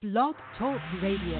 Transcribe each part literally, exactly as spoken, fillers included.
Blog Talk Radio.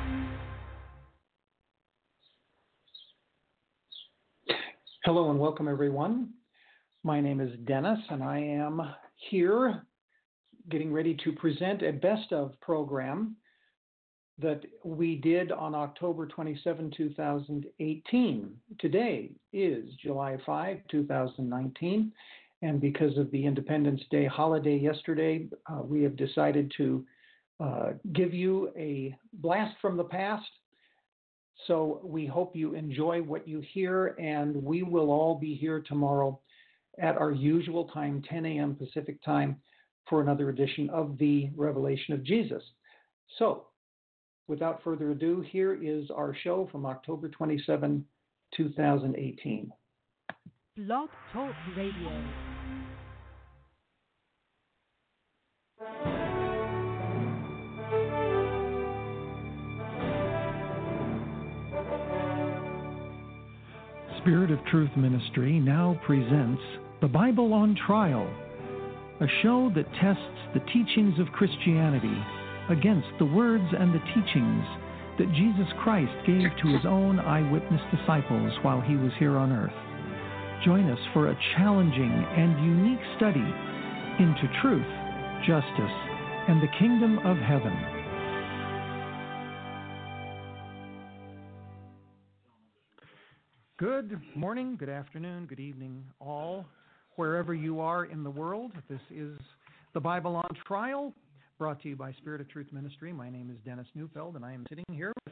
Hello and welcome, everyone. My name is Dennis, and I am here getting ready to present a best of program that we did on October twenty-seventh, two thousand eighteen. Today is July fifth, two thousand nineteen, and because of the Independence Day holiday yesterday, uh, we have decided to uh, give you a blast from the past. So we hope you enjoy what you hear, and we will all be here tomorrow at our usual time, ten a.m. Pacific time, for another edition of the Revelation of Jesus. So, without further ado, here is our show from October twenty-seventh, two thousand eighteen. Blog Talk Radio. Spirit of Truth Ministry now presents The Bible on Trial, a show that tests the teachings of Christianity against the words and the teachings that Jesus Christ gave to his own eyewitness disciples while he was here on earth. Join us for a challenging and unique study into truth, justice, and the kingdom of heaven. Good morning, good afternoon, good evening, all, wherever you are in the world. This is The Bible on Trial, brought to you by Spirit of Truth Ministry. My name is Dennis Neufeld, and I am sitting here with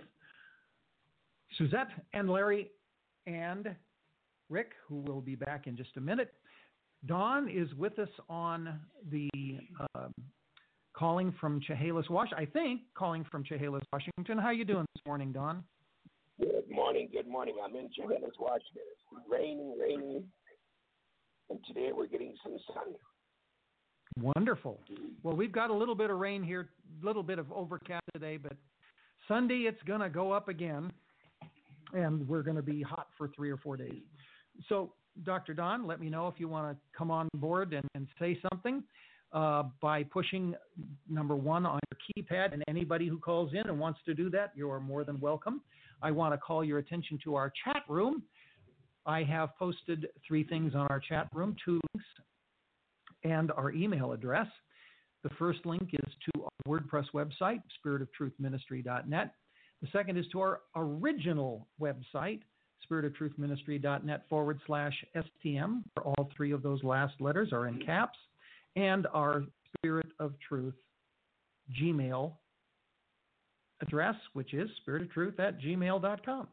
Suzette and Larry and Rick, who will be back in just a minute. Don is with us on the um, calling from Chehalis, Washington. I think calling from Chehalis, Washington. How you doing this morning, Don? Good morning, good morning. I'm in Chehalis, Washington. It's raining, raining, and today we're getting some sun. Wonderful. Well, we've got a little bit of rain here, a little bit of overcast today, but Sunday it's going to go up again, and we're going to be hot for three or four days. So, Doctor Don, let me know if you want to come on board and, and say something uh, by pushing number one on your keypad, and anybody who calls in and wants to do that, you're more than welcome. I want to call your attention to our chat room. I have posted three things on our chat room, two links, and our email address. The first link is to our WordPress website, spirit of truth ministry dot net. The second is to our original website, spirit of truth ministry dot net forward slash STM, where all three of those last letters are in caps, and our Spirit of Truth Gmail address, which is spirit of truth at gmail dot com.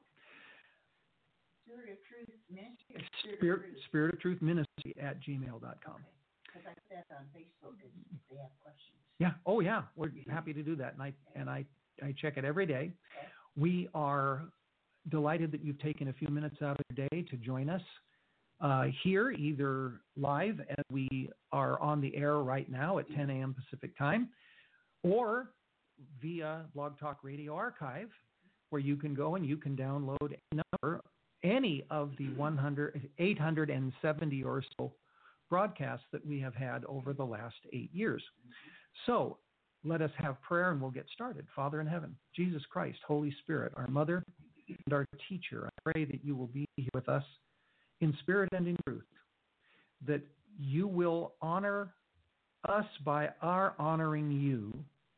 Spirit of Truth Ministry? Spirit, Spirit of Truth Ministry at gmail dot com. Because I put that on Facebook if they have questions. Yeah. Oh, yeah. We're happy to do that. And I, and I, I check it every day. Okay. We are delighted that you've taken a few minutes out of your day to join us uh, here, either live as we are on the air right now at ten a.m. Pacific time, or via Blog Talk Radio Archive, where you can go and you can download any number, any of the one hundred, eight hundred seventy or so broadcasts that we have had over the last eight years. So let us have prayer and we'll get started. Father in heaven, Jesus Christ, Holy Spirit, our mother and our teacher, I pray that you will be here with us in spirit and in truth, that you will honor us by our honoring you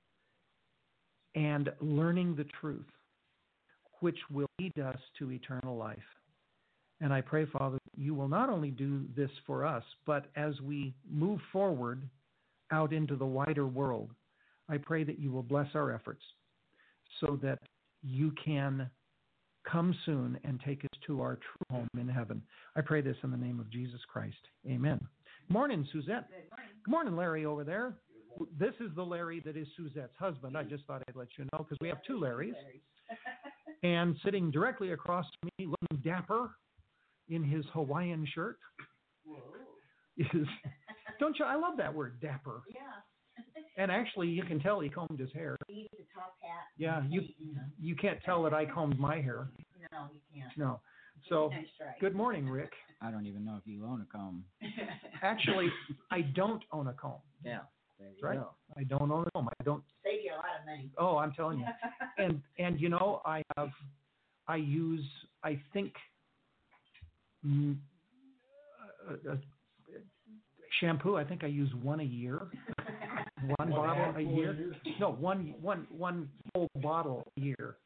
and learning the truth, which will lead us to eternal life. And I pray, Father, you will not only do this for us, but as we move forward out into the wider world, I pray that you will bless our efforts so that you can come soon and take us to our true home in heaven. I pray this in the name of Jesus Christ. Amen. Good morning, Suzette. Good morning. Good morning, Larry over there. This is the Larry that is Suzette's husband. I just thought I'd let you know because we have two Larrys. And sitting directly across from me, looking dapper in his Hawaiian shirt, Whoa. is, don't you, I love that word, dapper. Yeah. And actually, you can tell he combed his hair. He used a top hat. Yeah, you You know. you can't tell that I combed my hair. No, you can't. No. So, Nice try. good morning, Rick. I don't even know if you own a comb. Actually, I don't own a comb. Yeah, there you Right? go. I don't own a comb. I don't. Save you a lot of money. Oh, I'm telling you. And and you know, I have, I use, I think, mm, uh, uh, shampoo. I think I use one a year. One bottle a year. No, one one one whole bottle a year.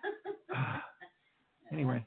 Anyway.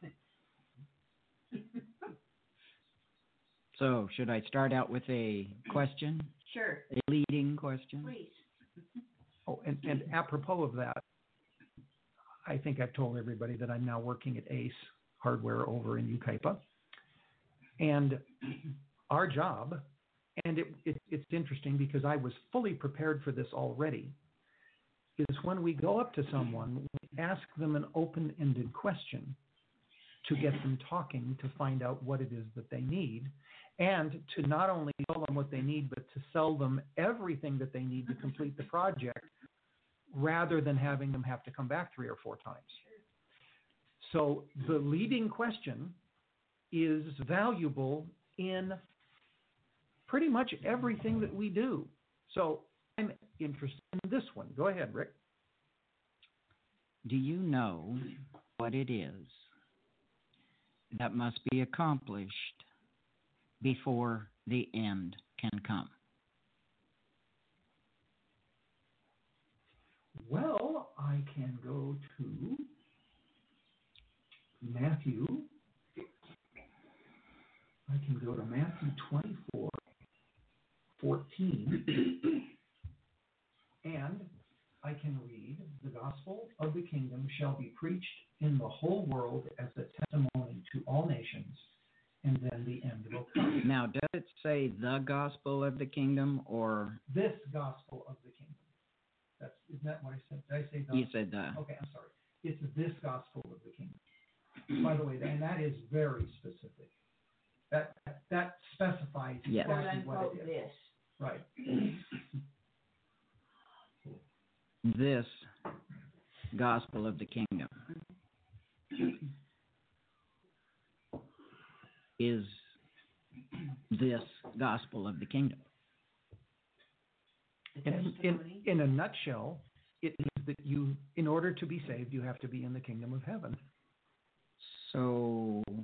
So, should I start out with a question? Sure, A leading question? please. Oh, and, and apropos of that, I think I've told everybody that I'm now working at Ace Hardware over in Yucaipa. And our job, and it, it, it's interesting because I was fully prepared for this already, is when we go up to someone, we ask them an open-ended question to get them talking, to find out what it is that they need, and to not only tell them what they need, but to sell them everything that they need to complete the project, rather than having them have to come back three or four times. So the leading question is valuable in pretty much everything that we do. So I'm interested in this one. Go ahead, Rick. Do you know what it is that must be accomplished before the end can come? Well, I can go to Matthew. I can go to Matthew twenty-four, fourteen, and I can read, "The gospel of the kingdom shall be preached in the whole world as a testimony to all nations, and then the end will come." Now, does it say the gospel of the kingdom, or This gospel of the kingdom. That's, isn't that what I said? Did I say the? you said the? Okay, I'm sorry. It's this gospel of the kingdom. By the way, and that is very specific. That that specifies Yes. Quote exactly what unquote it is. this. Right. This gospel of the kingdom is this gospel of the kingdom. The In, in, testimony. in a nutshell, it means that you, in order to be saved, you have to be in the kingdom of heaven. So,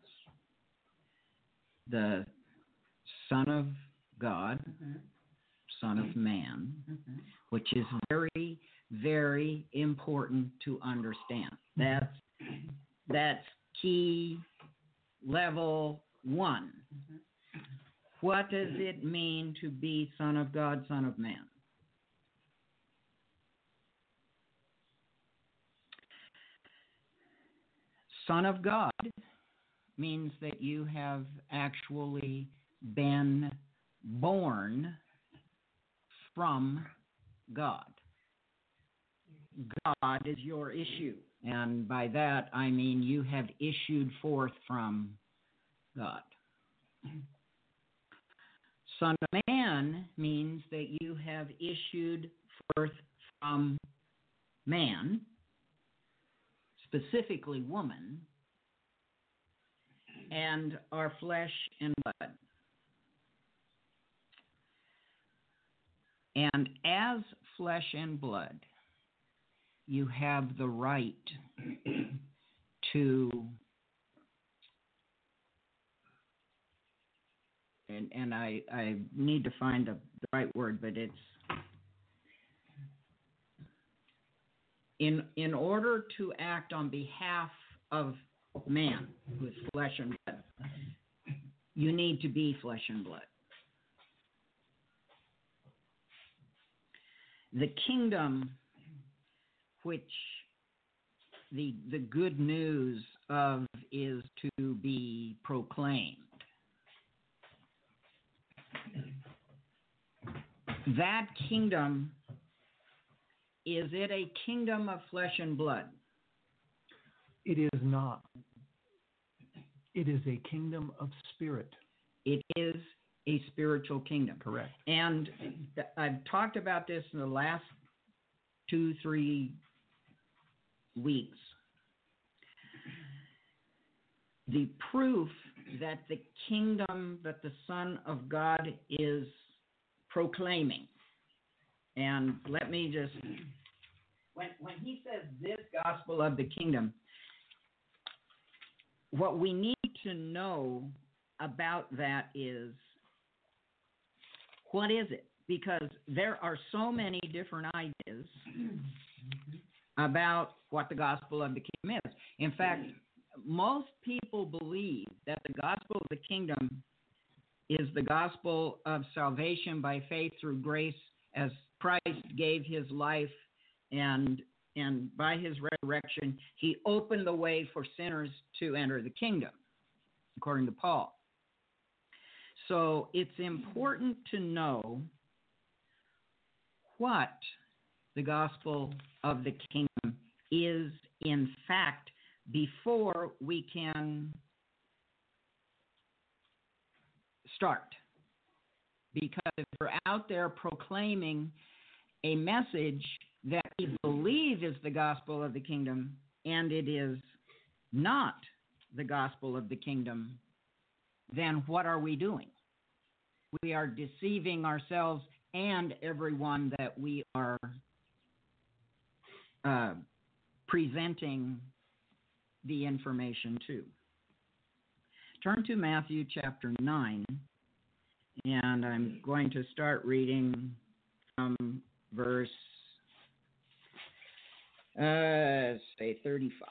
the Son of God, Mhm, Son of Man, mhm. which is very, very important to understand. That's that's key level one. Mhm. What does it mean to be Son of God, Son of Man? Son of God means that you have actually been born from God. God is your issue. And by that, I mean you have issued forth from God. Son of Man means that you have issued forth from man, specifically woman, and are flesh and blood. And as flesh and blood, you have the right to, and, and I, I need to find the, the right word, but it's, in, in order to act on behalf of man, who is flesh and blood, you need to be flesh and blood. The kingdom which the the good news of is to be proclaimed. That kingdom, is it a kingdom of flesh and blood? It is not. It is a kingdom of spirit. It is a spiritual kingdom. Correct. And th- I've talked about this in the last two, three weeks. The proof that the kingdom that the Son of God is proclaiming, and let me just when, when he says this gospel of the kingdom, what we need to know about that is, what is it? Because there are so many different ideas about what the gospel of the kingdom is. In fact, most people believe that the gospel of the kingdom is the gospel of salvation by faith through grace, as Christ gave his life, and and by his resurrection, he opened the way for sinners to enter the kingdom, according to Paul. So it's important to know what the gospel of the kingdom is in fact before we can start. Because if we're out there proclaiming a message that we believe is the gospel of the kingdom, and it is not the gospel of the kingdom, then what are we doing? We are deceiving ourselves and everyone that we are uh, presenting the information to. Turn to Matthew chapter nine, and I'm going to start reading from verse, uh, say, thirty-five.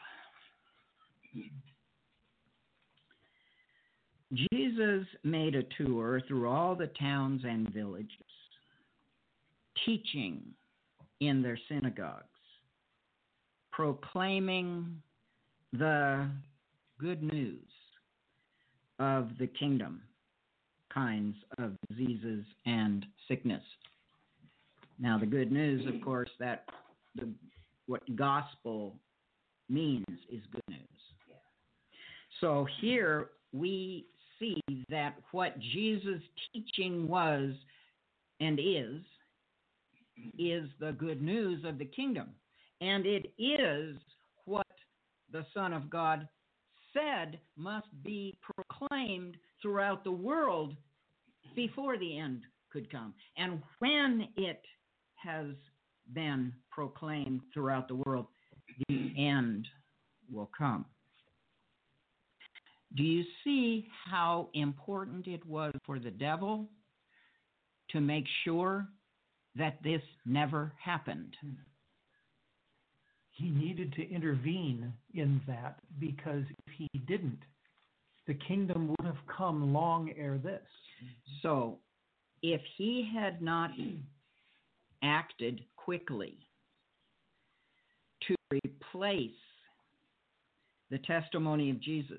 Jesus made a tour through all the towns and villages, teaching in their synagogues, proclaiming the good news of the kingdom, kinds of diseases and sickness. Now, the good news, of course, that the, what gospel means is good news. So here we see that what Jesus' teaching was and is, is the good news of the kingdom. And it is what the Son of God said must be proclaimed throughout the world before the end could come. And when it has been proclaimed throughout the world, the end will come. Do you see how important it was for the devil to make sure that this never happened? He needed to intervene in that, because if he didn't, the kingdom would have come long ere this. So, if he had not acted quickly to replace the testimony of Jesus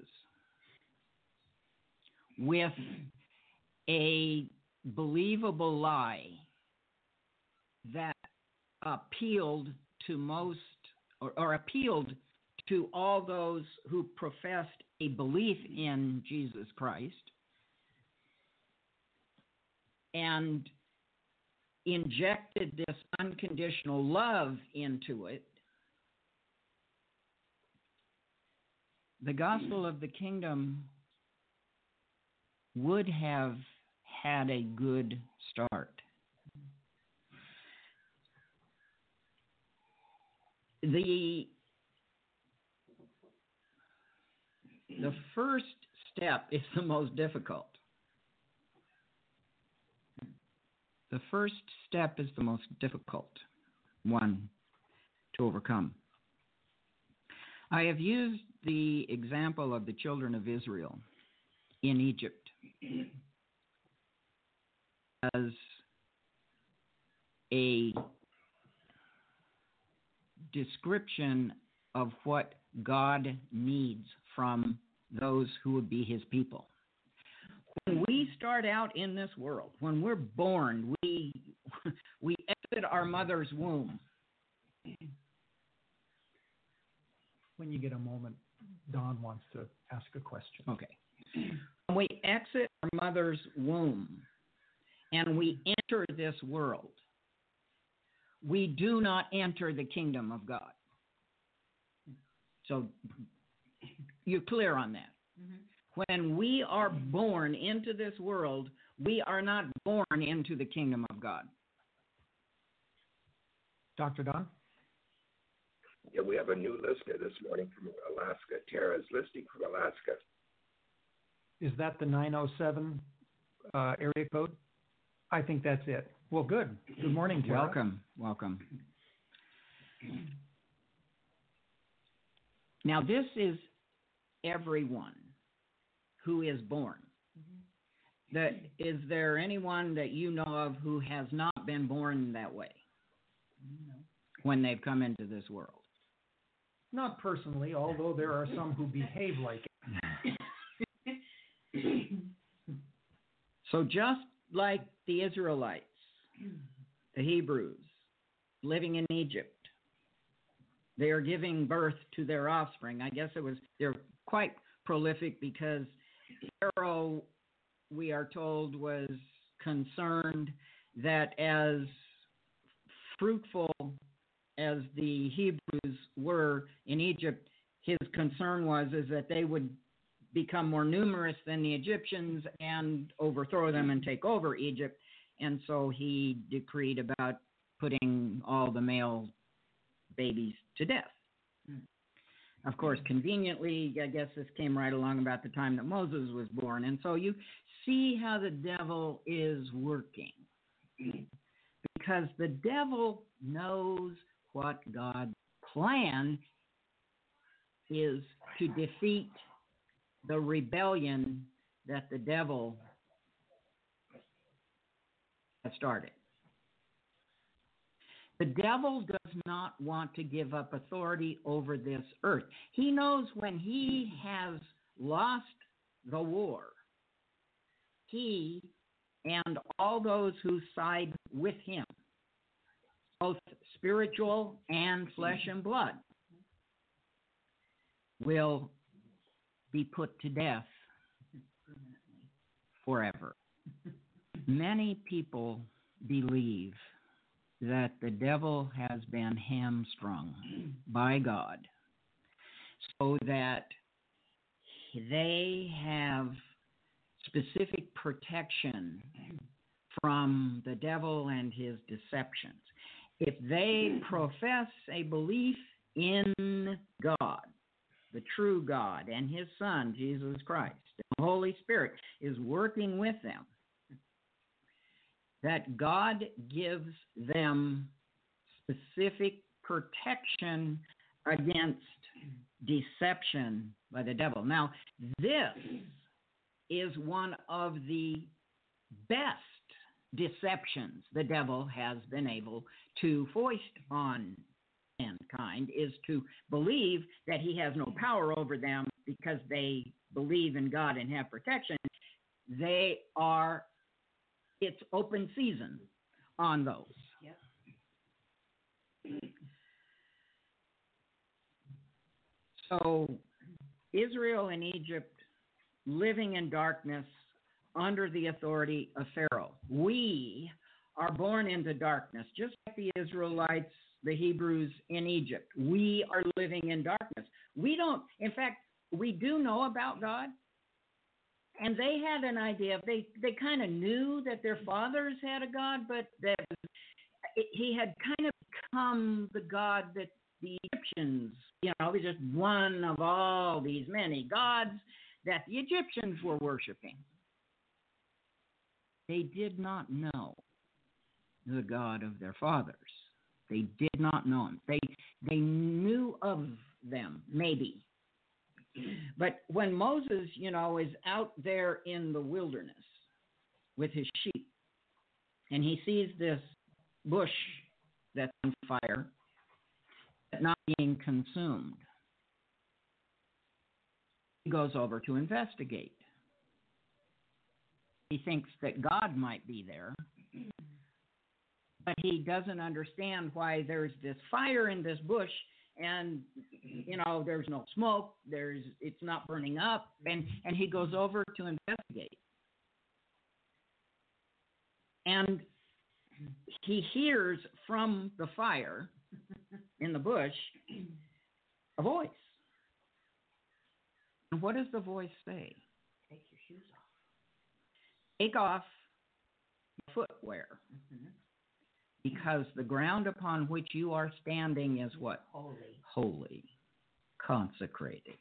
with a believable lie that appealed to most, or, or appealed to all those who professed a belief in Jesus Christ, and injected this unconditional love into it, the gospel of the kingdom would have had a good start. The, the first step is the most difficult. The first step is the most difficult one to overcome. I have used the example of the children of Israel in Egypt as a description of what God needs from those who would be his people. When we start out in this world, when we're born, we we exit our mother's womb. When you get a moment, Don wants to ask a question. Okay. When we exit our mother's womb and we enter this world, we do not enter the kingdom of God. So you're clear on that. Mm-hmm. When we are born into this world, we are not born into the kingdom of God. Doctor Don? Yeah, we have a new listener this morning from Alaska. Tara's listening from Alaska. Is that the nine oh seven uh, area code? I think that's it. Well, good. Good morning, Tara. Welcome, welcome. Now, this is everyone who is born. That, is there anyone that you know of who has not been born that way when they've come into this world? Not personally, although there are some who behave like it. So just like the Israelites, the Hebrews, living in Egypt, they are giving birth to their offspring. I guess it was, they're quite prolific because Pharaoh, we are told, was concerned that as fruitful as the Hebrews were in Egypt, his concern was is that they would become more numerous than the Egyptians and overthrow them and take over Egypt. And so he decreed about putting all the male babies to death. Of course, conveniently, I guess this came right along about the time that Moses was born. And so you see how the devil is working. Because the devil knows what God's plan is to defeat the rebellion that the devil has started. The devil does not want to give up authority over this earth. He knows when he has lost the war, he and all those who side with him, both spiritual and flesh and blood, will be put to death forever. Many people believe that the devil has been hamstrung by God so that they have specific protection from the devil and his deceptions. If they profess a belief in God, the true God, and his Son, Jesus Christ, the Holy Spirit is working with them, that God gives them specific protection against deception by the devil. Now, this is one of the best deceptions the devil has been able to foist on mankind, is to believe that he has no power over them because they believe in God and have protection. They are, it's open season on those. Yep. So Israel and Egypt living in darkness under the authority of Pharaoh. We are born into darkness, just like the Israelites, the Hebrews in Egypt. We are living in darkness. We don't, in fact, we do know about God, and they had an idea. They they kind of knew that their fathers had a God, but that he had kind of become the God that the Egyptians, you know, was just one of all these many gods that the Egyptians were worshiping. They did not know the God of their fathers. They did not know him. They they knew of them, maybe. But when Moses, you know, is out there in the wilderness with his sheep, and he sees this bush that's on fire, not being consumed, he goes over to investigate. He thinks that God might be there, but he doesn't understand why there's this fire in this bush, and you know there's no smoke. There's it's not burning up, and and he goes over to investigate, and he hears from the fire in the bush a voice. And what does the voice say? Take your shoes off. Take off your footwear. Mm-hmm. because the ground upon which you are standing is what? Holy. Holy, consecrated.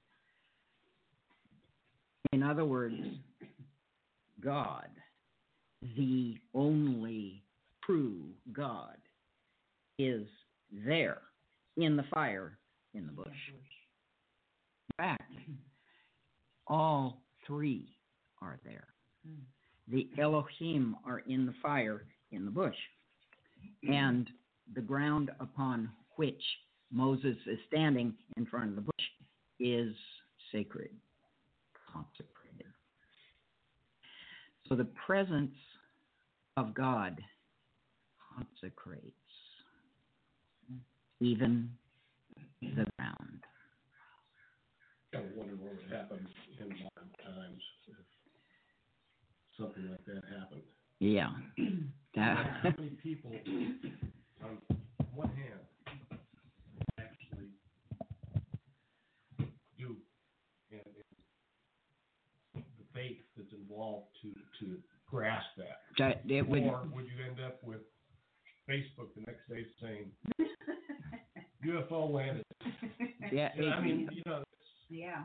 In other words, God, the only true God, is there in the fire in the bush. In fact, all three are there. The Elohim are in the fire in the bush. And the ground upon which Moses is standing in front of the bush is sacred, consecrated. So the presence of God consecrates even the ground. Kind of wonder what would happen in modern times if something like that happened. Yeah. That. How many people, on one hand, actually do, and, and the faith that's involved to, to grasp that? That it would, or would you end up with Facebook the next day saying, U F O landed? yeah, You know, it, I mean, you know, Yeah.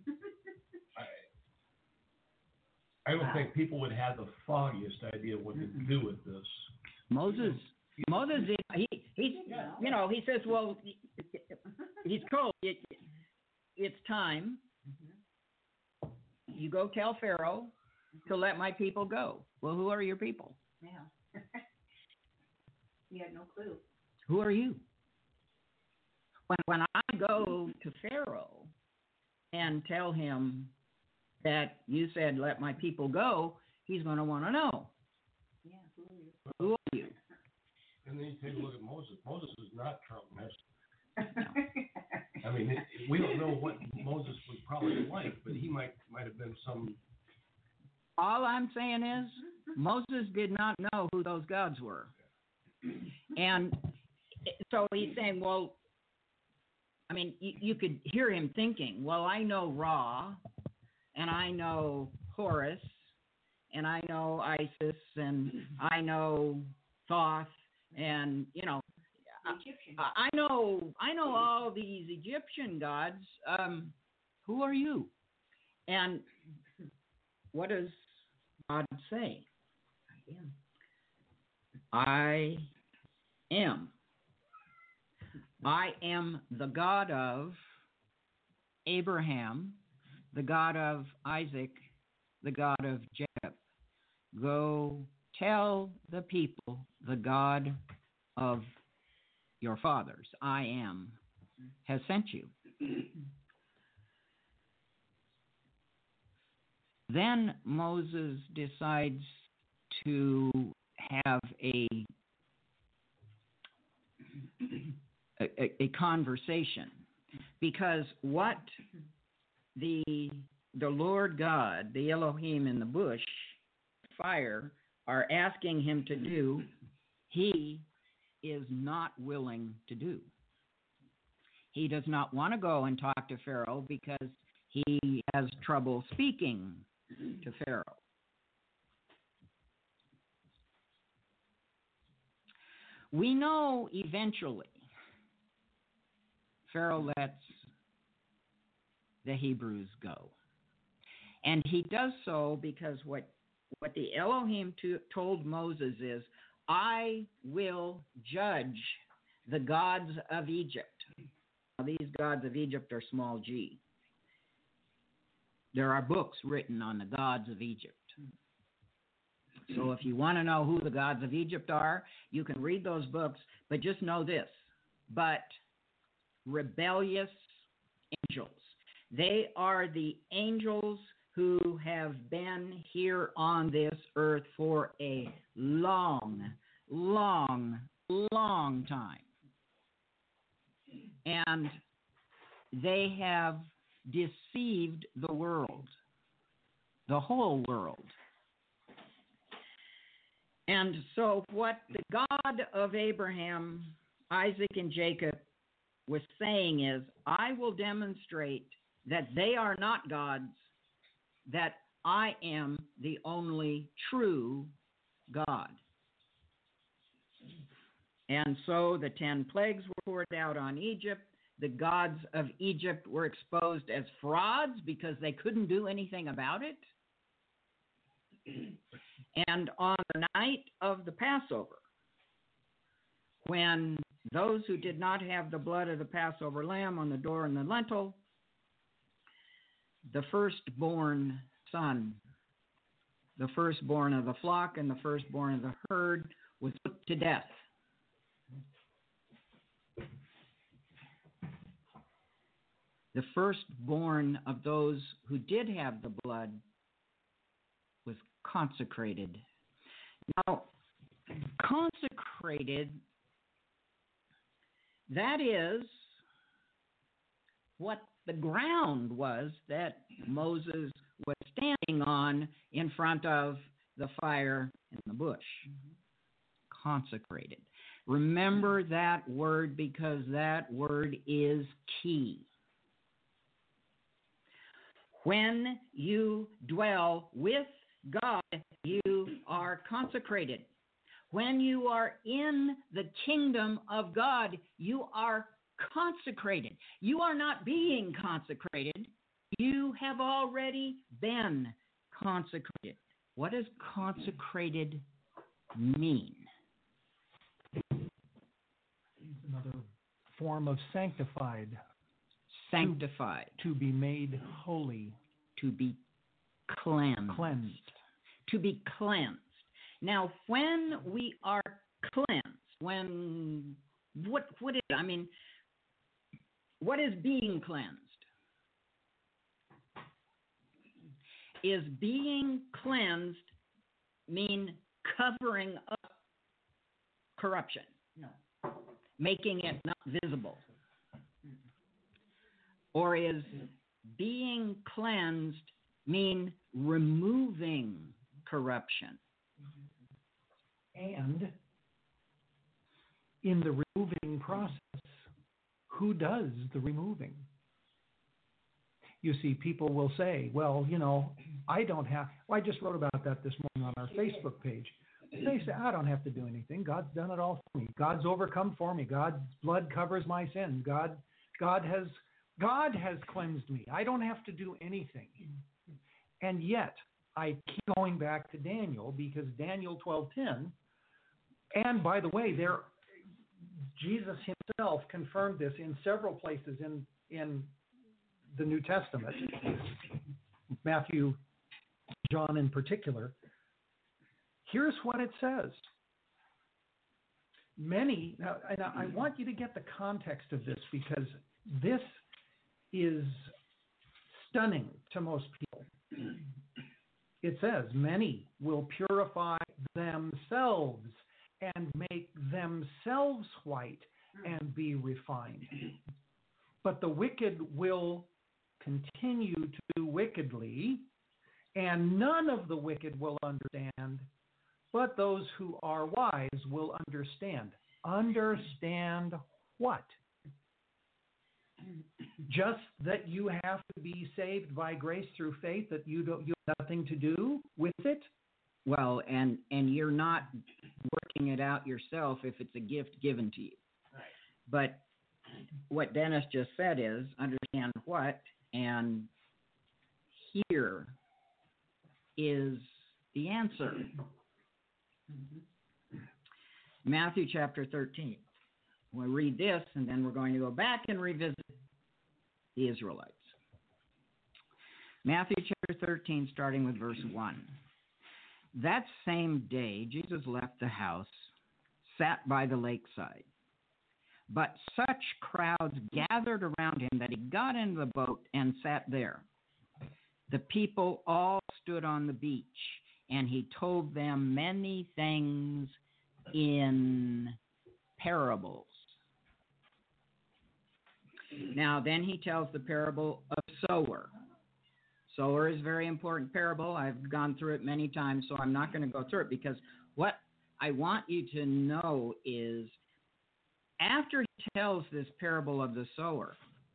I, I don't think people would have the foggiest idea what to do with this. Moses, Moses, he, he's, Yeah. you know, he says, well, he's told it, it's time. You go tell Pharaoh to let my people go. Well, who are your people? Yeah. He had no clue. Who are you? When, when I go to Pharaoh and tell him that you said, let my people go, he's going to want to know. Yeah, who are you? Who are you? And then you take a look at Moses. Moses is not Trump Messer. I mean, it, we don't know what Moses was probably like, but he might might have been some. All I'm saying is Moses did not know who those gods were. And so he's saying, well, I mean, you, you could hear him thinking, well, I know Ra, and I know Horus, and I know Isis, and I know Thoth, and, you know, Egyptian. I, I know I know all these Egyptian gods. Um, who are you? And what does God say? I am. I am the God of Abraham, the God of Isaac, the God of Jacob. Go tell the people the God of your fathers, I am, has sent you. Then Moses decides to have a a, a conversation, because what the the Lord God, the Elohim in the bush, fire, are asking him to do, he is not willing to do. He does not want to go and talk to Pharaoh because he has trouble speaking to Pharaoh. We know eventually Pharaoh lets the Hebrews go. And he does so because what, what the Elohim to, told Moses is, I will judge the gods of Egypt. Now, these gods of Egypt are small g. There are books written on the gods of Egypt. So if you want to know who the gods of Egypt are, you can read those books, but just know this. But rebellious angels. They are the angels who have been here on this earth for a long, long, long time. And they have deceived the world, the whole world. And so what the God of Abraham, Isaac, and Jacob was saying is, I will demonstrate that they are not gods, that I am the only true God. And so the ten plagues were poured out on Egypt. The gods of Egypt were exposed as frauds because they couldn't do anything about it. And on the night of the Passover, when those who did not have the blood of the Passover lamb on the door and the lintel, the firstborn son, the firstborn of the flock and the firstborn of the herd was put to death. The firstborn of those who did have the blood was consecrated. Now, consecrated, that is what the ground was that Moses was standing on in front of the fire in the bush. Mm-hmm. Consecrated. Remember that word because that word is key. When you dwell with God, you are consecrated. When you are in the kingdom of God, you are consecrated. You are not being consecrated. You have already been consecrated. What does consecrated mean? Another form of sanctified. Sanctified. To, to be made holy. To be cleansed. Cleansed. To be cleansed. Now, when we are cleansed, when, what, what is, I mean, what is being cleansed? Is being cleansed mean covering up corruption? No. Making it not visible? Or is being cleansed mean removing corruption? And in the removing process, who does the removing? You see, people will say, well, you know, I don't have, well, I just wrote about that this morning on our Facebook page. They say, I don't have to do anything. God's done it all for me. God's overcome for me. God's blood covers my sins. God, God has, God has cleansed me. I don't have to do anything. And yet, I keep going back to Daniel because Daniel twelve ten, and by the way, there, Jesus himself confirmed this in several places in, in the New Testament, Matthew, John in particular. Here's what it says. Many, now, and I want you to get the context of this because this is stunning to most people. It says, many will purify themselves and make themselves white and be refined. But the wicked will continue to do wickedly, and none of the wicked will understand, but those who are wise will understand. Understand what? Just that you have to be saved by grace through faith, that you don't you have nothing to do with it? Well, and and you're not working it out yourself if it's a gift given to you. Right. But what Dennis just said is understand what, and here is the answer. Mm-hmm. Matthew chapter thirteen. We'll read this, and then we're going to go back and revisit the Israelites. Matthew chapter thirteen, starting with verse one. That same day, Jesus left the house, sat by the lakeside. But such crowds gathered around him that he got into the boat and sat there. The people all stood on the beach, and he told them many things in parables. Now, then he tells the parable of sower. Sower is a very important parable. I've gone through it many times, so I'm not going to go through it because what I want you to know is after he tells this parable of the sower,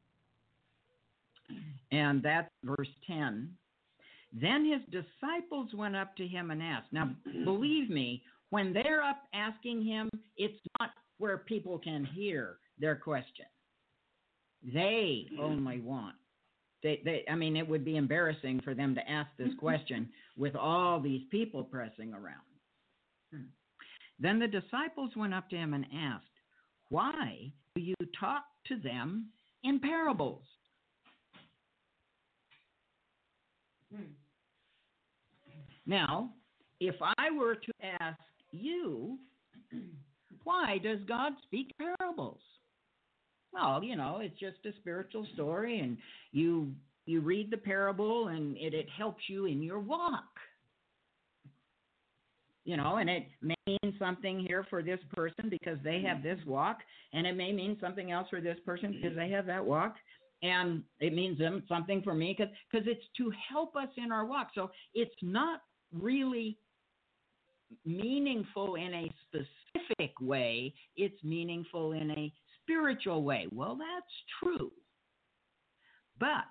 and that's verse ten, then his disciples went up to him and asked. Now, believe me, when they're up asking him, it's not where people can hear their question. They only want. They, they, I mean, it would be embarrassing for them to ask this question with all these people pressing around. Hmm. Then the disciples went up to him and asked, "Why do you talk to them in parables?" Hmm. Now, if I were to ask you, why does God speak parables? Well, you know, it's just a spiritual story, and you you read the parable, and it, it helps you in your walk. You know, and it may mean something here for this person because they have this walk, and it may mean something else for this person because they have that walk, and it means them something for me because because it's to help us in our walk. So it's not really meaningful in a specific way. It's meaningful in a spiritual way. Well, that's true. But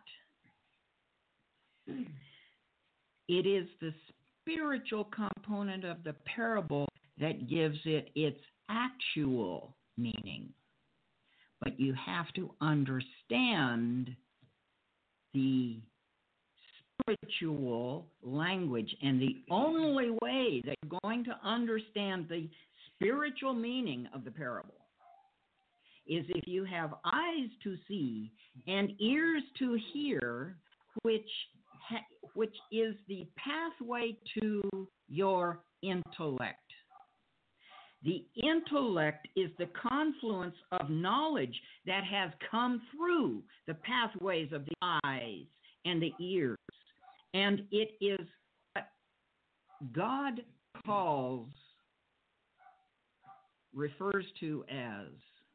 it is the spiritual component of the parable that gives it its actual meaning. But you have to understand the spiritual language. And the only way that you're going to understand the spiritual meaning of the parable is if you have eyes to see and ears to hear, which ha- which is the pathway to your intellect. The intellect is the confluence of knowledge that has come through the pathways of the eyes and the ears. And it is what God calls, refers to as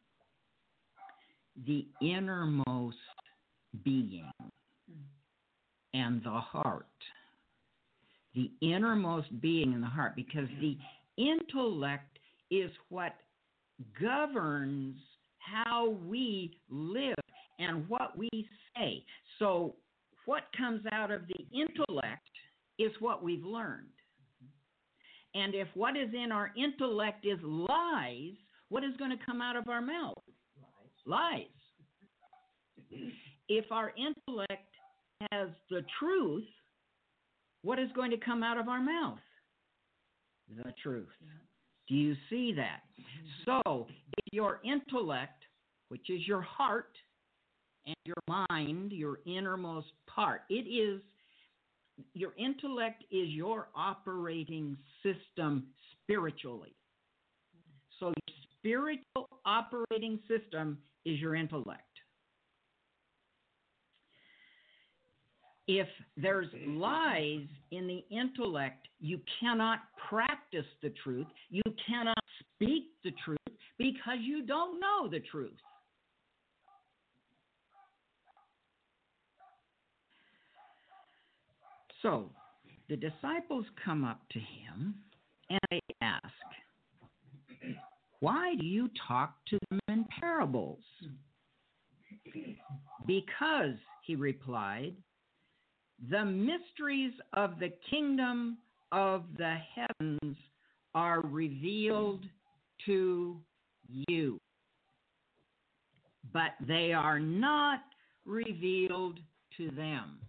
the innermost being and the heart. The innermost being and the heart, because the intellect is what governs how we live and what we say. So what comes out of the intellect is what we've learned. And if what is in our intellect is lies, what is going to come out of our mouth? Lies. If our intellect has the truth, what is going to come out of our mouth? The truth. Do you see that? So, if your intellect, which is your heart and your mind, your innermost part, it is, your intellect is your operating system spiritually. So, your spiritual operating system is your intellect. If there's lies in the intellect, you cannot practice the truth. You cannot speak the truth because you don't know the truth. So the disciples come up to him and they ask, "Why do you talk to them in parables?" "Because," he replied, "the mysteries of the kingdom of the heavens are revealed to you, but they are not revealed to them."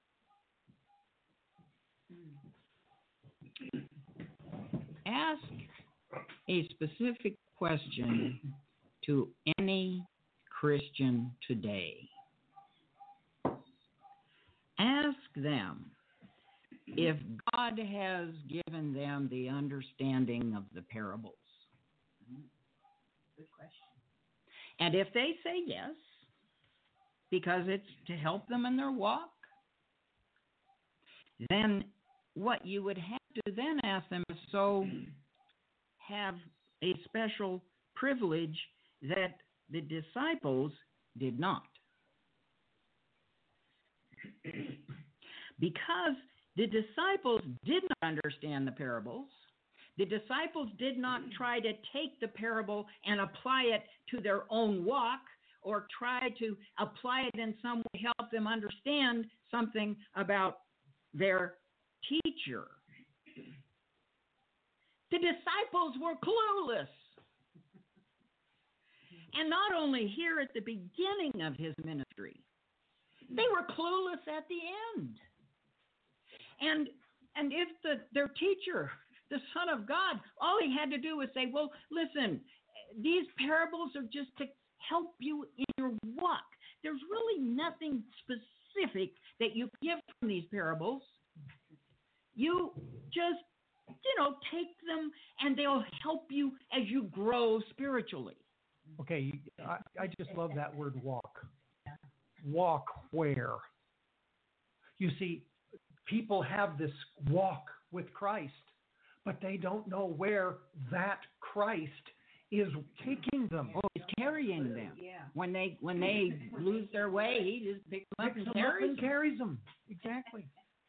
Ask a specific question to any Christian today. Ask them if God has given them the understanding of the parables. Good question. And if they say yes, because it's to help them in their walk, then what you would have to then ask them is, so have a special privilege that the disciples did not. Because the disciples did not understand the parables, the disciples did not try to take the parable and apply it to their own walk or try to apply it in some way, help them understand something about their teacher. The disciples were clueless. And not only here at the beginning of his ministry, they were clueless at the end. And and if the their teacher, the Son of God, all he had to do was say, well, listen, these parables are just to help you in your walk. There's really nothing specific that you give from these parables. You just, you know, take them and they'll help you as you grow spiritually. Okay, I, I just love that word walk. Walk where? You see, people have this walk with Christ, but they don't know where that Christ is taking them. Oh, he's carrying them. Yeah. When they when they lose their way, he just picks them up Picks and them up carries and them. carries them. Exactly.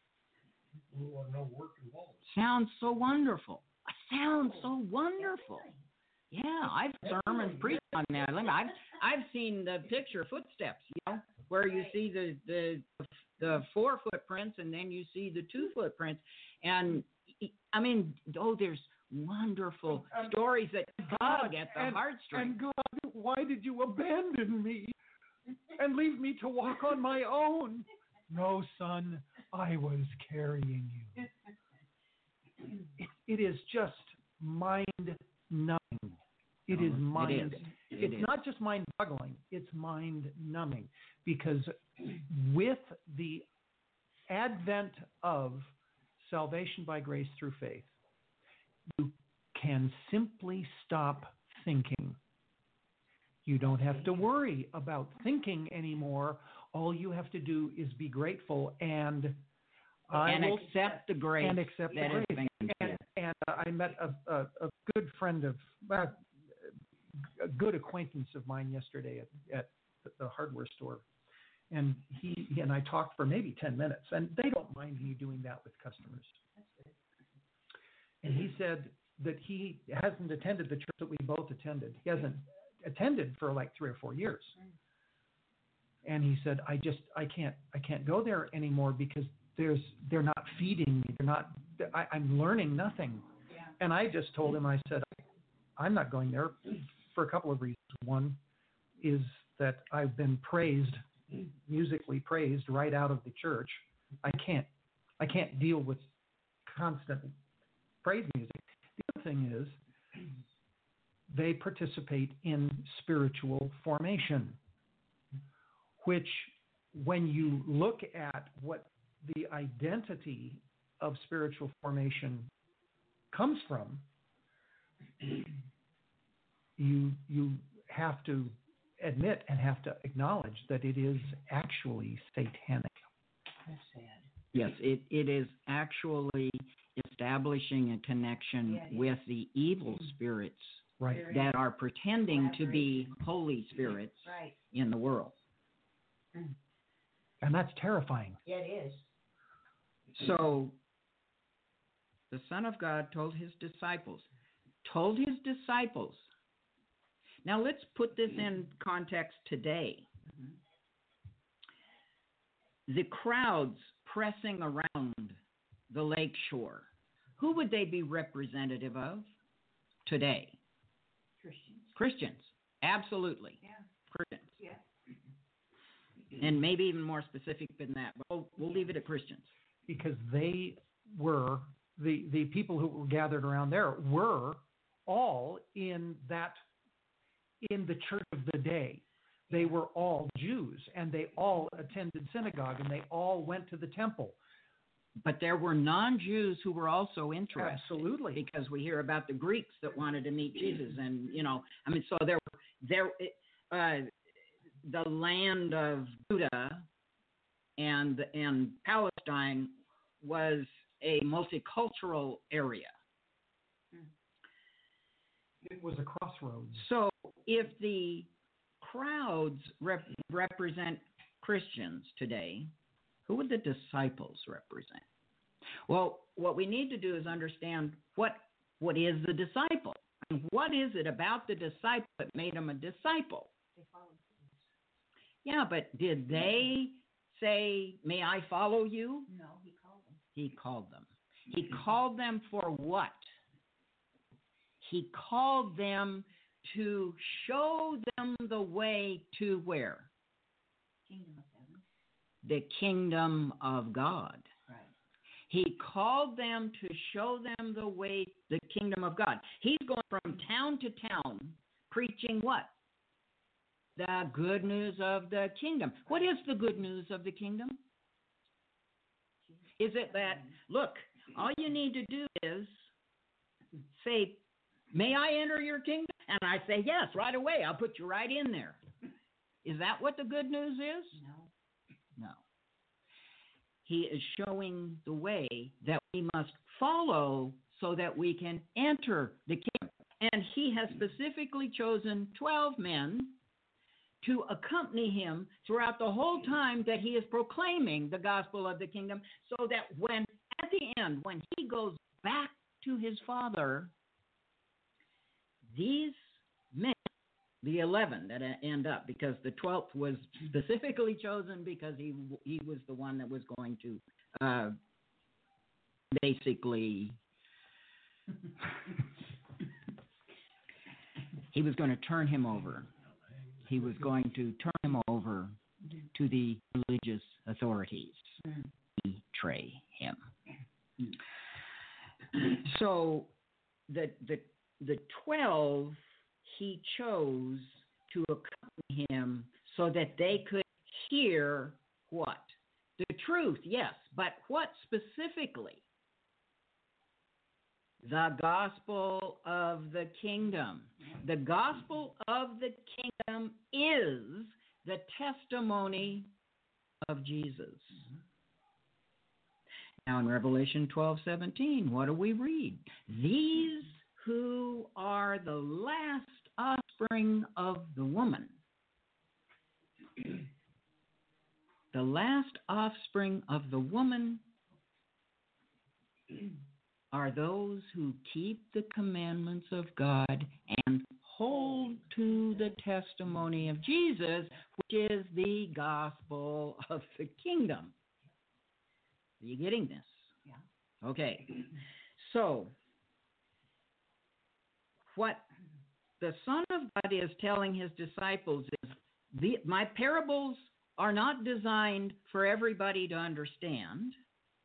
Well, no work involved. Sounds so wonderful. Sounds so wonderful. Yeah, I've sermons preached on that. I've I've seen the picture footsteps, you know, where you see the the the four footprints and then you see the two footprints, and I mean, oh, there's wonderful stories that tug at the and, heartstrings. And God, why did you abandon me and leave me to walk on my own? No, son, I was carrying you. It, it is just mind numbing. It is mind. It is. It it's is. not just mind boggling. It's mind numbing, because with the advent of salvation by grace through faith, you can simply stop thinking. You don't have to worry about thinking anymore. All you have to do is be grateful and I and will, accept the grace and accept that the has grace. been And, given. and uh, I met a, a, a good friend of, uh, a good acquaintance of mine yesterday at, at the hardware store. And he, he and I talked for maybe ten minutes, and they don't mind me doing that with customers. And he said that he hasn't attended the church that we both attended. He hasn't attended for like three or four years. And he said, I just, I can't, I can't go there anymore because there's, they're not feeding me. They're not, I, I'm learning nothing. Yeah. And I just told him, I said, I'm not going there for a couple of reasons. One is that I've been praised, musically praised right out of the church. I can't, I can't deal with constant praise music. The other thing is they participate in spiritual formation, which when you look at what the identity of spiritual formation comes from, you you have to admit and have to acknowledge that it is actually satanic. That's sad. Yes, it, it is actually establishing a connection Yeah, it is. with the evil spirits Right. that are pretending to be holy spirits Right. in the world. And that's terrifying. Yeah, it is. So the Son of God told his disciples, told his disciples. Now let's put this in context today. The crowds pressing around the lake shore, who would they be representative of today? Christians. Christians, absolutely. Yeah. Christians. Yeah. And maybe even more specific than that, but we'll, we'll leave it at Christians. Because they were, the, the people who were gathered around there were all in that, in the church of the day. They were all Jews, and they all attended synagogue, and they all went to the temple. But there were non-Jews who were also interested. Absolutely. Because we hear about the Greeks that wanted to meet Jesus. And, you know, I mean, so there, there, uh, the land of Judah and, and Palestine was a multicultural area. It was a crossroads. So if the crowds rep- represent Christians today, who would the disciples represent? Well, what we need to do is understand what what is the disciple? And what is it about the disciple that made him a disciple? They followed Jesus. Yeah, but did they say, may I follow you? No, he called them. He called them. He called them for what? He called them to show them the way to where? Kingdom of heaven. The kingdom of God. Right. He called them to show them the way, the kingdom of God. He's going from town to town preaching what? The good news of the kingdom. What is the good news of the kingdom? Is it that, look, all you need to do is say, may I enter your kingdom? And I say, yes, right away. I'll put you right in there. Is that what the good news is? No. No. He is showing the way that we must follow so that we can enter the kingdom. And he has specifically chosen twelve men to accompany him throughout the whole time that he is proclaiming the gospel of the kingdom, so that when, at the end, when he goes back to his Father, these men, the eleven that end up, because the twelfth was specifically chosen because he he was the one that was going to uh, basically, he was going to turn him over. He was going to turn him over to the religious authorities. Betray him. So the the the twelve he chose to accompany him so that they could hear what? The truth, yes, but what specifically? The gospel of the kingdom. The gospel of the kingdom is the testimony of Jesus. Mm-hmm. Now in Revelation twelve seventeen, what do we read? These who are the last offspring of the woman. The last offspring of the woman are those who keep the commandments of God and hold to the testimony of Jesus, which is the gospel of the kingdom. Are you getting this? Yeah. Okay. So, what the Son of God is telling his disciples is, the, my parables are not designed for everybody to understand.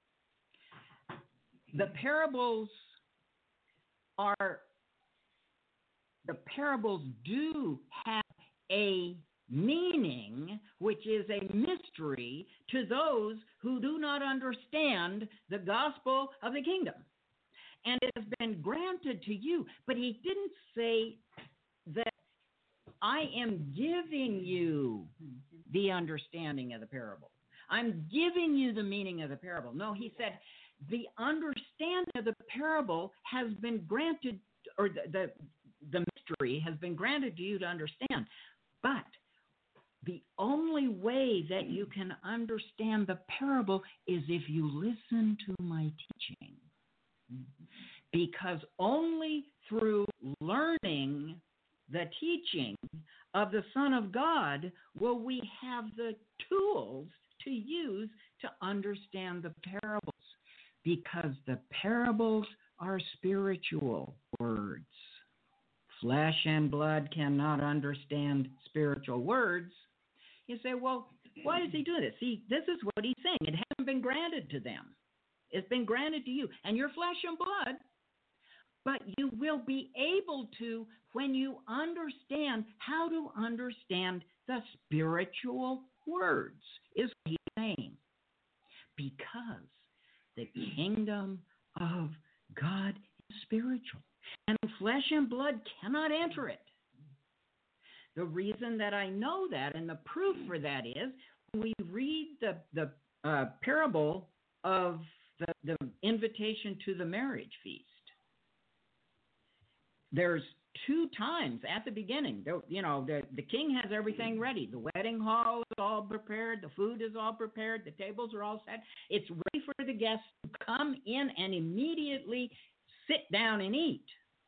The parables are, the parables do have a meaning, which is a mystery to those who do not understand the gospel of the kingdom. And it has been granted to you, but he didn't say that I am giving you the understanding of the parable. I'm giving you the meaning of the parable. No, he said the understanding of the parable has been granted, or the, the, the mystery has been granted to you to understand. But the only way that you can understand the parable is if you listen to my teaching. Because only through learning the teaching of the Son of God will we have the tools to use to understand the parables. Because the parables are spiritual words. Flesh and blood cannot understand spiritual words. You say, well, why is he doing this? See, this is what he's saying. It hasn't been granted to them. It's been granted to you. And you're flesh and blood. But you will be able to when you understand how to understand the spiritual words, is what he's saying. Because the kingdom of God is spiritual. And flesh and blood cannot enter it. The reason that I know that, and the proof for that is, when we read the, the uh, parable of the, the invitation to the marriage feast. There's two times at the beginning. The, you know, the, the king has everything ready. The wedding hall is all prepared. The food is all prepared. The tables are all set. It's ready for the guests to come in and immediately sit down and eat.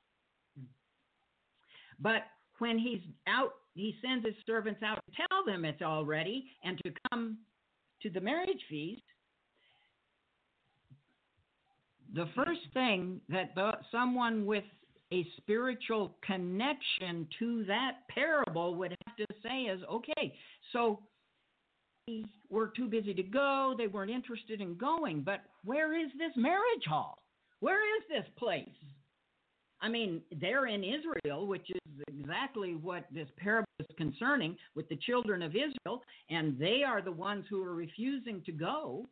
But when he's out, he sends his servants out to tell them it's all ready and to come to the marriage feast. The first thing that the, someone with a spiritual connection to that parable would have to say is, okay, so they were too busy to go. They weren't interested in going. But where is this marriage hall? Where is this place? I mean, they're in Israel, which is exactly what this parable is concerning with the children of Israel, and they are the ones who are refusing to go.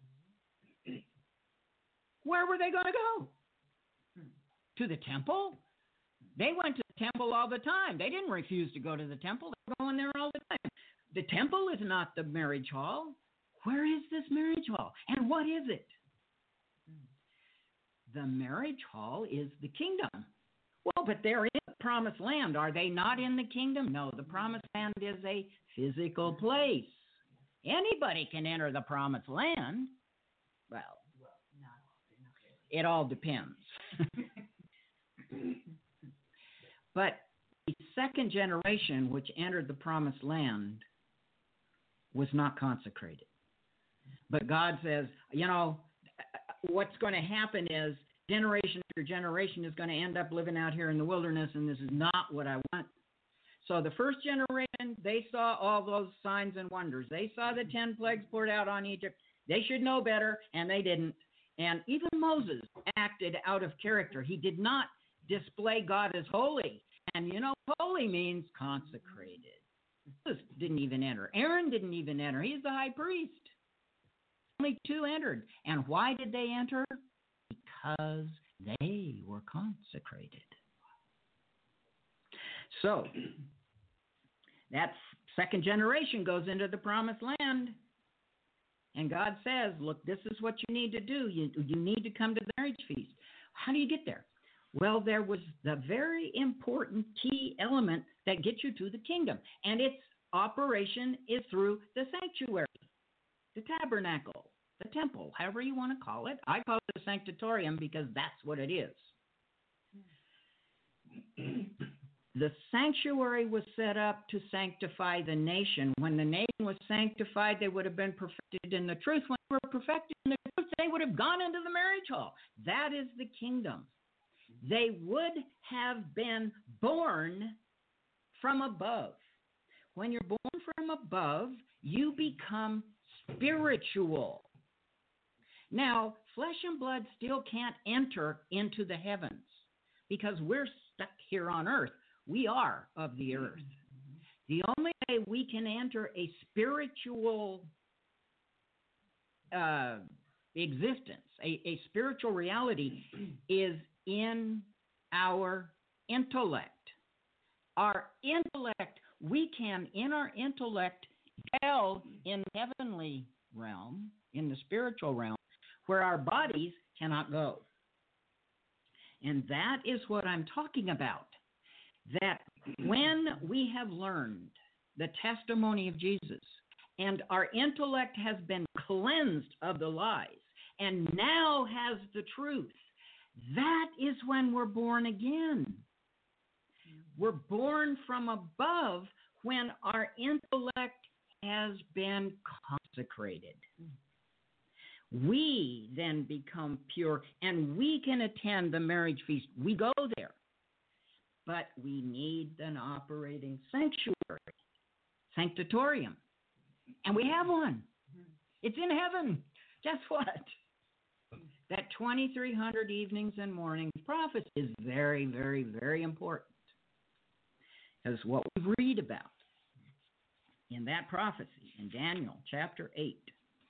Where were they going to go? To the temple? They went to the temple all the time. They didn't refuse to go to the temple. They were going there all the time. The temple is not the marriage hall. Where is this marriage hall? And what is it? The marriage hall is the kingdom. Well, but they're in the promised land. Are they not in the kingdom? No, the promised land is a physical place. Anybody can enter the promised land. Well, it all depends. But the second generation which entered the promised land was not consecrated. But God says, you know, what's going to happen is generation after generation is going to end up living out here in the wilderness, and this is not what I want. So the first generation, they saw all those signs and wonders. They saw the ten plagues poured out on Egypt. They should know better, and they didn't. And even Moses acted out of character. He did not display God as holy. And you know, holy means consecrated. Moses didn't even enter. Aaron didn't even enter. He's the high priest. Only two entered. And why did they enter? Because they were consecrated. So, that second generation goes into the promised land. And God says, look, this is what you need to do. You, you need to come to the marriage feast. How do you get there? Well, there was the very important key element that gets you to the kingdom. And its operation is through the sanctuary, the tabernacle, the temple, however you want to call it. I call it a sanctuarium because that's what it is. The sanctuary was set up to sanctify the nation. When the nation was sanctified, they would have been perfected in the truth. When they were perfected in the truth, they would have gone into the marriage hall. That is the kingdom. They would have been born from above. When you're born from above, you become spiritual. Now, flesh and blood still can't enter into the heavens because we're stuck here on earth. We are of the earth. The only way we can enter a spiritual uh, existence, a, a spiritual reality, is in our intellect. Our intellect, we can, in our intellect, dwell in the heavenly realm, in the spiritual realm, where our bodies cannot go. And that is what I'm talking about. That when we have learned the testimony of Jesus and our intellect has been cleansed of the lies and now has the truth, that is when we're born again. We're born from above when our intellect has been consecrated. We then become pure and we can attend the marriage feast. We go there. But we need an operating sanctuary, sanctuarium. And we have one. It's in heaven. Guess what? That twenty-three hundred evenings and mornings prophecy is very, very, very important. Because what we read about in that prophecy in Daniel chapter eight,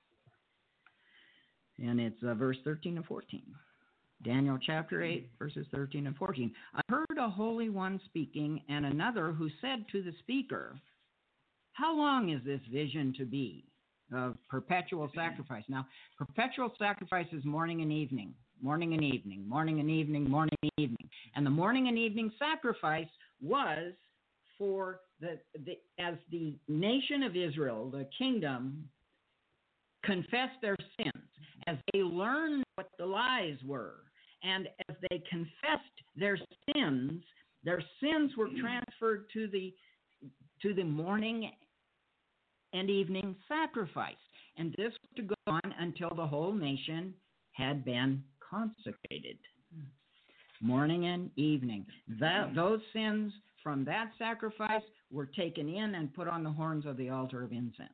and it's uh, verse thirteen and fourteen. Daniel chapter eight, verses thirteen and fourteen. I heard a holy one speaking, and another who said to the speaker, how long is this vision to be of perpetual sacrifice? Now, perpetual sacrifice is morning and evening, morning and evening, morning and evening, morning and evening. And the morning and evening sacrifice was for the, the as the nation of Israel, the kingdom, confessed their sins, as they learned what the lies were, and as they confessed their sins, their sins were transferred to the to the morning and evening sacrifice. And this was to go on until the whole nation had been consecrated. morning and evening. That, those sins from that sacrifice were taken in and put on the horns of the altar of incense.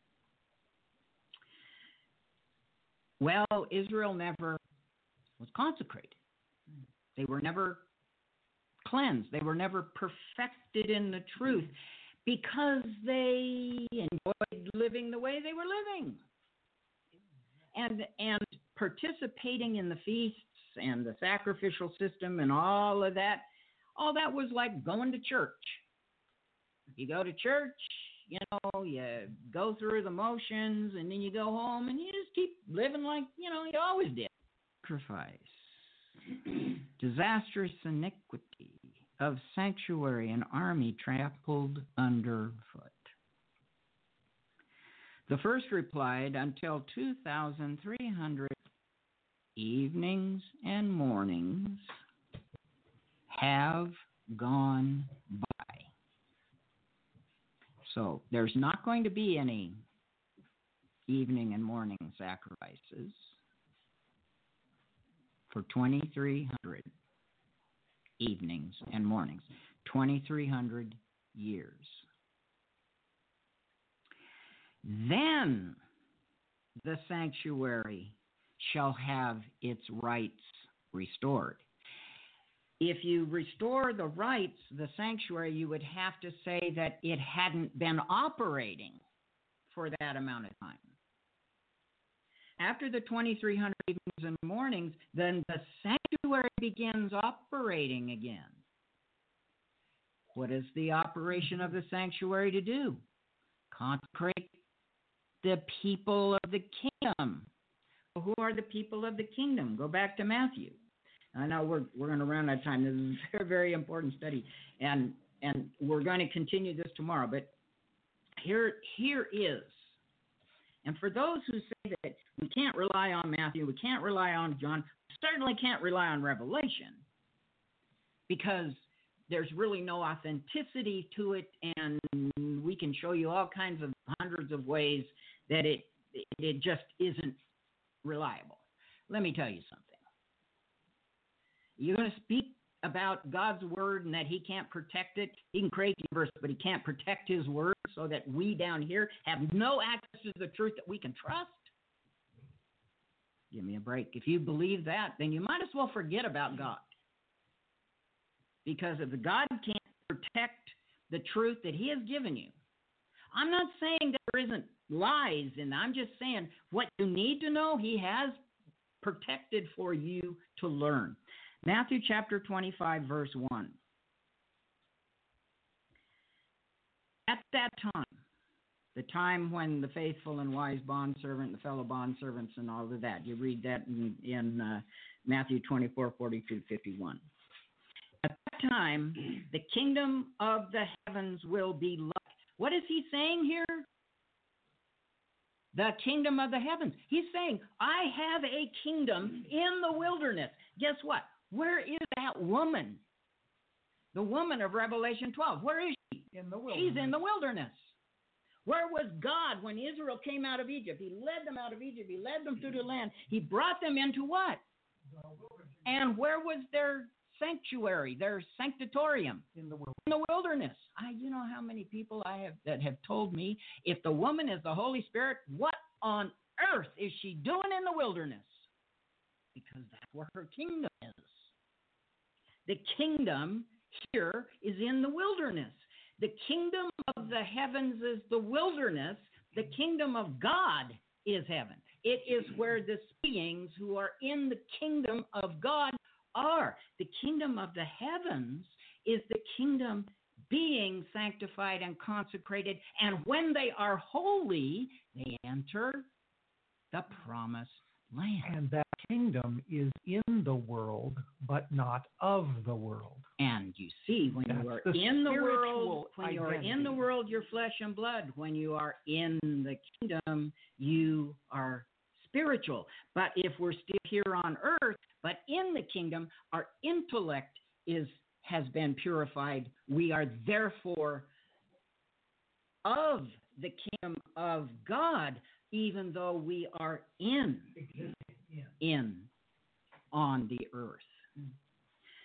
Well, Israel never was consecrated. They were never cleansed. They were never perfected in the truth because they enjoyed living the way they were living. And, and participating in the feasts and the sacrificial system and all of that, all that was like going to church. You go to church, you know, you go through the motions, and then you go home, and you just keep living like, you know, you always did. Sacrifice. Disastrous iniquity of sanctuary and army trampled underfoot. The first replied, until two thousand three hundred evenings and mornings have gone by. So there's not going to be any evening and morning sacrifices for twenty-three hundred evenings and mornings, twenty-three hundred years. Then the sanctuary shall have its rights restored. If you restore the rights, the sanctuary, you would have to say that it hadn't been operating for that amount of time. After the twenty-three hundred evenings and mornings, then the sanctuary begins operating again. What is the operation of the sanctuary to do? Consecrate the people of the kingdom. Well, who are the people of the kingdom? Go back to Matthew. I know we're we're going to run out of time. This is a very, very important study, and and we're going to continue this tomorrow. But here here is, and for those who say that we can't rely on Matthew, we can't rely on John, we certainly can't rely on Revelation, because there's really no authenticity to it, and we can show you all kinds of hundreds of ways that it it just isn't reliable. Let me tell you something. You're going to speak about God's word and that he can't protect it. He can create the universe, but he can't protect his word so that we down here have no access to the truth that we can trust? Give me a break. If you believe that, then you might as well forget about God. Because if God can't protect the truth that he has given you, I'm not saying that there isn't lies in that. I'm just saying what you need to know, he has protected for you to learn. Matthew chapter twenty-five, verse one. At that time, the time when the faithful and wise bondservant, the fellow bondservants, and all of that, you read that in, in uh, Matthew twenty-four, forty-two, fifty-one. At that time, the kingdom of the heavens will be like. What is he saying here? The kingdom of the heavens. He's saying, I have a kingdom in the wilderness. Guess what? Where is that woman? The woman of Revelation twelve. Where is she? In the wilderness. She's in the wilderness. Where was God when Israel came out of Egypt? He led them out of Egypt. He led them through the land. He brought them into what? And where was their sanctuary, their sanctuarium? In the wilderness. In the wilderness. I, you know how many people I have that have told me, if the woman is the Holy Spirit, what on earth is she doing in the wilderness? Because that's where her kingdom is. The kingdom here is in the wilderness. The kingdom of the heavens is the wilderness. The kingdom of God is heaven. It is where the beings who are in the kingdom of God are. The kingdom of the heavens is the kingdom being sanctified and consecrated. And when they are holy, they enter the promised land. And that kingdom is in the world, but not of the world. And you see, when That's you are the in the spiritual world, when you are in identity. the world, you're flesh and blood. When you are in the kingdom, you are spiritual. But if we're still here on earth, but in the kingdom, our intellect is has been purified. We are therefore of the kingdom of God, even though we are in, in on the earth.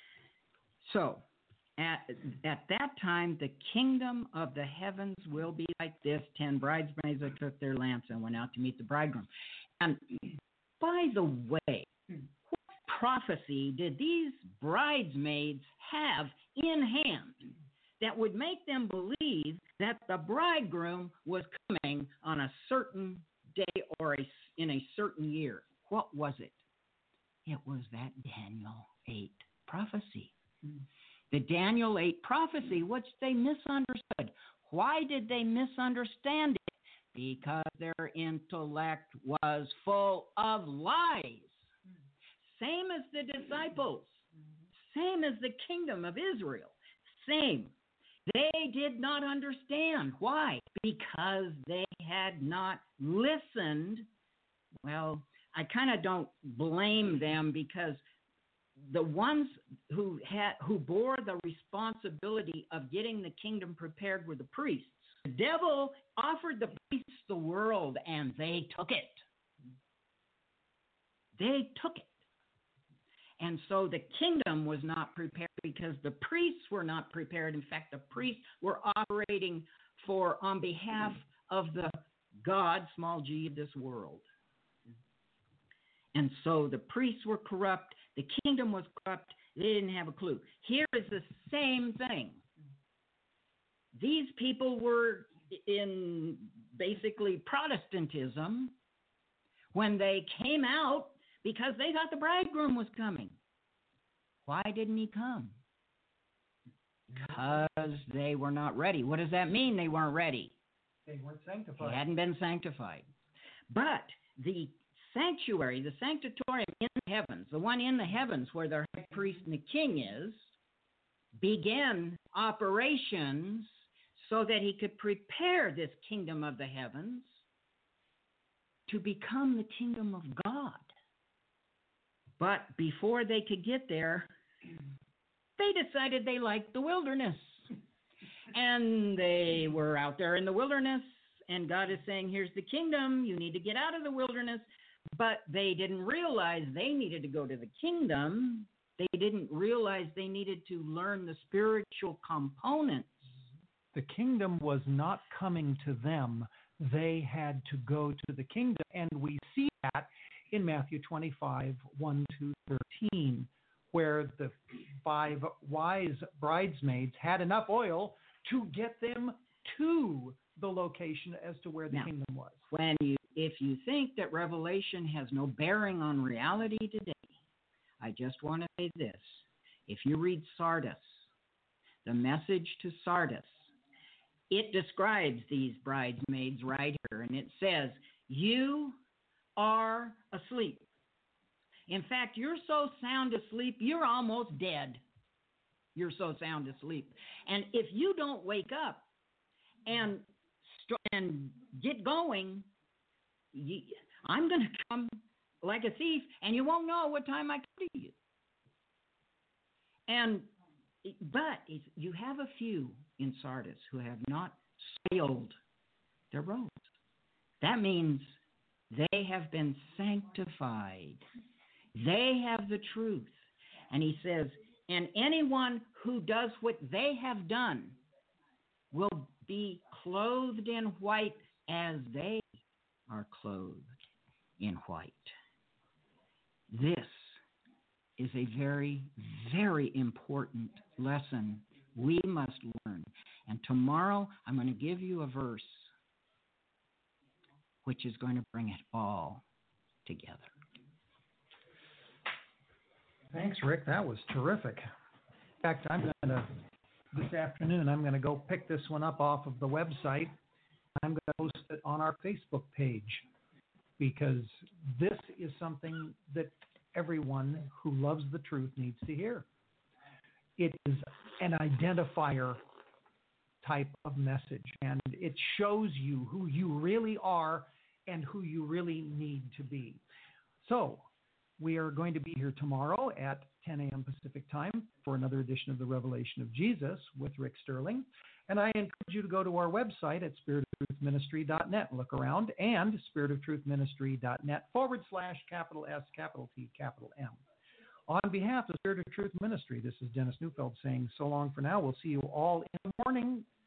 So, at, at that time, the kingdom of the heavens will be like this. Ten bridesmaids that took their lamps and went out to meet the bridegroom. And by the way, what prophecy did these bridesmaids have in hand that would make them believe that the bridegroom was coming on a certain day or a, in a certain year? What was it? It was that Daniel eight prophecy. Mm. The Daniel eight prophecy, which they misunderstood. Why did they misunderstand it? Because their intellect was full of lies. Mm. Same as the disciples. Mm. Same as the kingdom of Israel. Same. They did not understand. Why? Because they had not listened. Well, I kind of don't blame them, because the ones who had who bore the responsibility of getting the kingdom prepared were the priests. The devil offered the priests the world, and they took it. They took it. And so the kingdom was not prepared because the priests were not prepared. In fact, the priests were operating for on behalf of the God, small g, of this world. And so the priests were corrupt. The kingdom was corrupt. They didn't have a clue. Here is the same thing. These people were in basically Protestantism when they came out because they thought the bridegroom was coming. Why didn't he come? Because they were not ready. What does that mean, they weren't ready? They weren't sanctified. They hadn't been sanctified. But the sanctuary, the sanctuarium in the heavens, the one in the heavens where the high priest and the king is, began operations so that he could prepare this kingdom of the heavens to become the kingdom of God. But before they could get there, they decided they liked the wilderness. And they were out there in the wilderness, and God is saying, here's the kingdom, you need to get out of the wilderness. But they didn't realize they needed to go to the kingdom. They didn't realize they needed to learn the spiritual components. The kingdom was not coming to them. They had to go to the kingdom. And we see that in Matthew twenty-five, one to thirteen, where the five wise bridesmaids had enough oil to get them to the location as to where the now, kingdom was. When you, if you think that Revelation has no bearing on reality today, I just want to say this. If you read Sardis, the message to Sardis, it describes these bridesmaids right here, and it says, you are asleep. In fact, you're so sound asleep, you're almost dead. You're so sound asleep. And if you don't wake up and and get going, you, I'm going to come like a thief, and you won't know what time I come to you. And but if you have a few in Sardis who have not soiled their robes. That means they have been sanctified. They have the truth. And he says, and anyone who does what they have done will be clothed in white as they are clothed in white. This is a very, very important lesson we must learn. And tomorrow I'm going to give you a verse which is going to bring it all together. Thanks, Rick. That was terrific. In fact, I'm going to, this afternoon, I'm going to go pick this one up off of the website. I'm going to post it on our Facebook page, because this is something that everyone who loves the truth needs to hear. It is an identifier type of message, and it shows you who you really are and who you really need to be. So we are going to be here tomorrow at ten a.m. Pacific time for another edition of the Revelation of Jesus with Rick Sterling. And I encourage you to go to our website at spirit of truth ministry dot net, look around, and spirit of truth ministry dot net forward slash capital S, capital T, capital M. On behalf of Spirit of Truth Ministry, this is Dennis Neufeld saying so long for now. We'll see you all in the morning